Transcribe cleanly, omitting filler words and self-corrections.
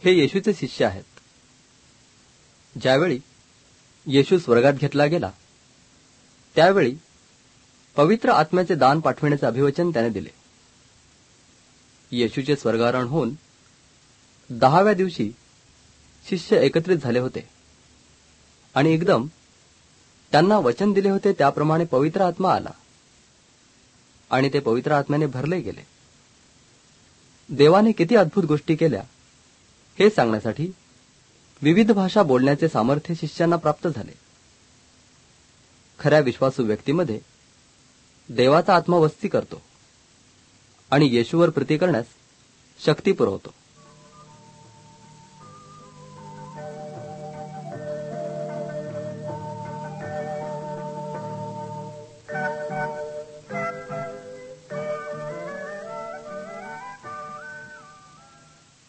हे येशूचे शिष्य आहेत. ज्यावेळी येशू स्वर्गात घेतला गेला त्यावेळी पवित्र आत्म्याचे दान पाठविण्याचे अभिवचन त्याने दिले. येशूचे स्वर्गारोहण होऊन 10व्या दिवशी शिष्य एकत्रित झाले होते आणि एकदम त्यांना वचन दिले होते त्याप्रमाणे पवित्र आत्मा आला आणि ते पवित्र आत्म्याने भरले गेले. देवाने किती अद्भुत गोष्टी केल्या हे सांगण्यासाठी विविध भाषा बोलण्याचे सामर्थ्य शिष्यांना प्राप्त झाले. खऱ्या विश्वासू व्यक्तीमध्ये देवाचा आत्मा वस्ती करतो आणि येशूवर प्रीती करण्यास शक्ती पुरवतो.